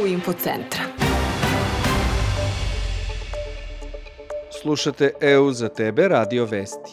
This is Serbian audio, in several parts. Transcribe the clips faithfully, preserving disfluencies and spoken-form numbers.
Info centra. Slušate E U za tebe, Radio Vesti.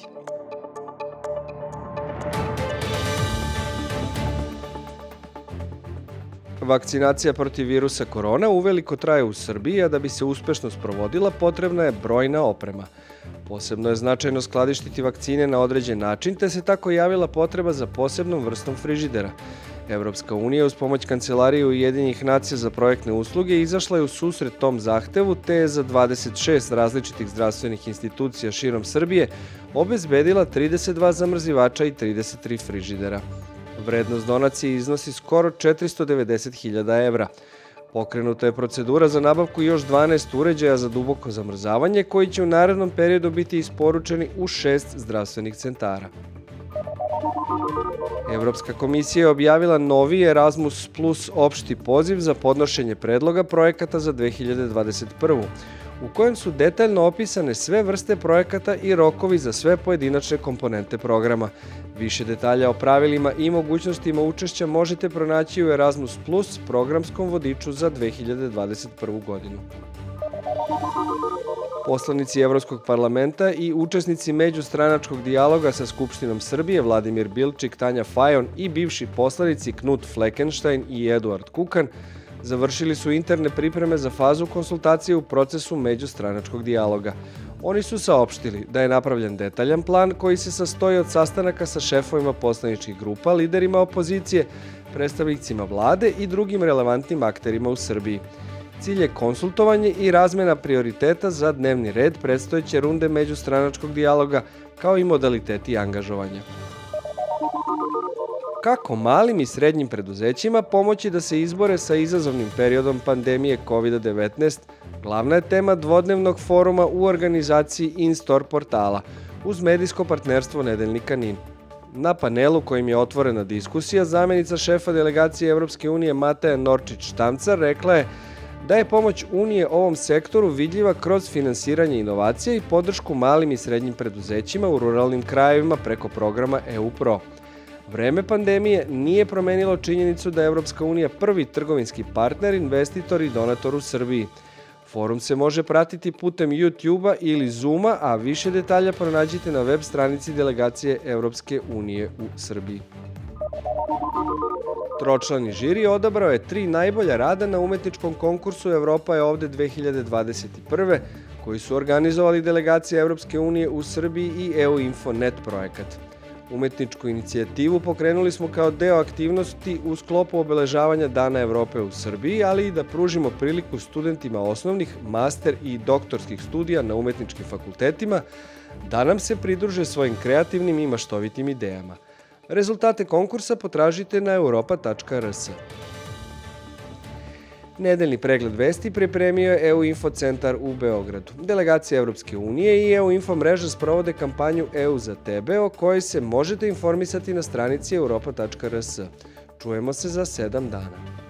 Vakcinacija protiv virusa korona uveliko traje u Srbiji, a da bi se uspešno sprovodila potrebna je brojna oprema. Posebno je značajno skladištiti vakcine na određen način, te se tako javila potreba za posebnom vrstom frižidera. Evropska unija uz pomoć Kancelarije Ujedinjenih nacija za projektne usluge izašla je u susret tom zahtevu, te je za dvadeset šest različitih zdravstvenih institucija širom Srbije obezbedila trideset dva zamrzivača i trideset tri frižidera. Vrednost donacije iznosi skoro četiristo devedeset hiljada evra. Pokrenuta je procedura za nabavku još dvanaest uređaja za duboko zamrzavanje koji će u narednom periodu biti isporučeni u šest zdravstvenih centara. Evropska komisija je objavila novi Erasmus Plus opšti poziv za podnošenje predloga projekata za dve hiljade dvadeset prvu. u kojem su detaljno opisane sve vrste projekata i rokovi za sve pojedinačne komponente programa. Više detalja o pravilima i mogućnostima učešća možete pronaći u Erasmus Plus programskom vodiču za dve hiljade dvadeset prvu. godinu. Poslanici Evropskog parlamenta i učesnici međustranačkog dijaloga sa Skupštinom Srbije Vladimir Bilčik, Tanja Fajon i bivši poslanici Knut Fleckenstein i Eduard Kukan završili su interne pripreme za fazu konsultacije u procesu međustranačkog dijaloga. Oni su saopštili da je napravljen detaljan plan koji se sastoji od sastanaka sa šefovima poslaničkih grupa, liderima opozicije, predstavnicima vlade i drugim relevantnim akterima u Srbiji. Cilj je konsultovanje i razmena prioriteta za dnevni red predstojeće runde međustranačkog dijaloga, kao i modaliteti angažovanja. Kako malim i srednjim preduzećima pomoći da se izbore sa izazovnim periodom pandemije kovid devetnaest, glavna je tema dvodnevnog foruma u organizaciji In-Store portala uz medijsko partnerstvo Nedeljnika N I N. Na panelu kojim je otvorena diskusija, zamenica šefa delegacije Evropske unije Mateja Norčić-Štancar rekla je da je pomoć Unije ovom sektoru vidljiva kroz finansiranje inovacija i podršku malim i srednjim preduzećima u ruralnim krajevima preko programa E U Pro. Vreme pandemije nije promenilo činjenicu da je Evropska unija prvi trgovinski partner, investitor i donator u Srbiji. Forum se može pratiti putem YouTube-a ili Zooma, a više detalja pronađite na web stranici delegacije Evropske unije u Srbiji. Tročlani žiri odabrao je tri najbolja rada na umetničkom konkursu Evropa je ovde dve hiljade dvadeset prve. koji su organizovali delegacije Evropske unije u Srbiji i E U Info Net projekat. Umetničku inicijativu pokrenuli smo kao deo aktivnosti u sklopu obeležavanja Dana Evrope u Srbiji, ali i da pružimo priliku studentima osnovnih, master i doktorskih studija na umetničkim fakultetima da nam se pridruže svojim kreativnim i maštovitim idejama. Rezultate konkursa potražite na europa tačka r s. Nedeljni pregled vesti pripremio je E U Info centar u Beogradu. Delegacija Evropske unije i E U Info mreža sprovode kampanju E U za tebe, o kojoj se možete informisati na stranici europa tačka r s. Čujemo se za sedam dana.